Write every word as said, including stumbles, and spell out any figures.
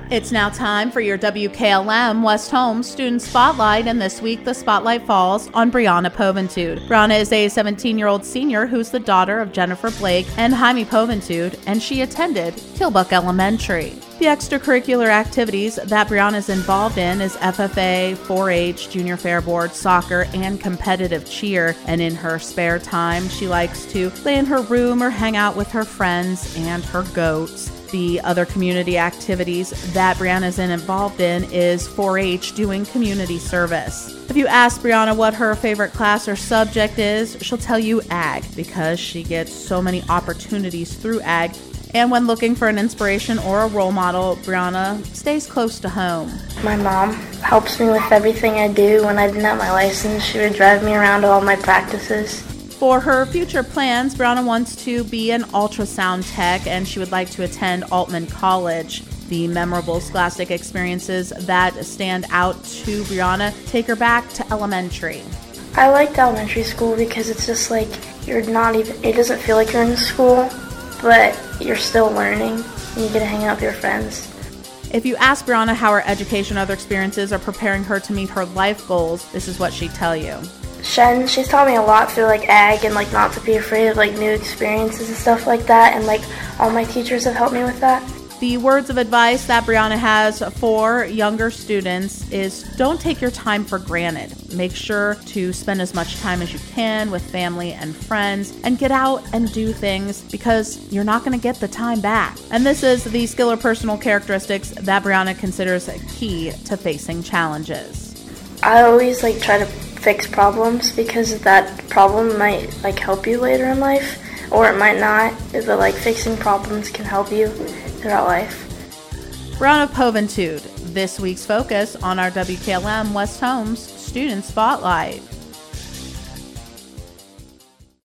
It's now time for your W K L M West Home Student Spotlight, and this week the spotlight falls on Brianna Poventude. Brianna is a seventeen-year-old senior who's the daughter of Jennifer Blake and Jaime Poventude, and she attended Kilbuck Elementary. The extracurricular activities that Brianna is involved in is F F A, four H, Junior Fair Board, soccer, and competitive cheer. And in her spare time, she likes to lay in her room or hang out with her friends and her goats. The other community activities that Brianna is involved in is four H, doing community service. If you ask Brianna what her favorite class or subject is, she'll tell you ag, because she gets so many opportunities through ag. And when looking for an inspiration or a role model, Brianna stays close to home. My mom helps me with everything I do. When I didn't have my license, she would drive me around to all my practices. For her future plans, Brianna wants to be an ultrasound tech, and she would like to attend Altman College. The memorable scholastic experiences that stand out to Brianna take her back to elementary. I liked elementary school because it's just like you're not even, it doesn't feel like you're in school, but you're still learning, and you get to hang out with your friends. If you ask Brianna how her education and other experiences are preparing her to meet her life goals, this is what she'd tell you. Shen, she's taught me a lot through like ag and like not to be afraid of like new experiences and stuff like that, and like all my teachers have helped me with that. The words of advice that Brianna has for younger students is don't take your time for granted. Make sure to spend as much time as you can with family and friends and get out and do things, because you're not going to get the time back. And this is the skill or personal characteristics that Brianna considers key to facing challenges. I always like try to fix problems, because that problem might like help you later in life, or it might not, but like fixing problems can help you throughout life. Brianna Poventude, this week's focus on our W K L M West Homes Student Spotlight.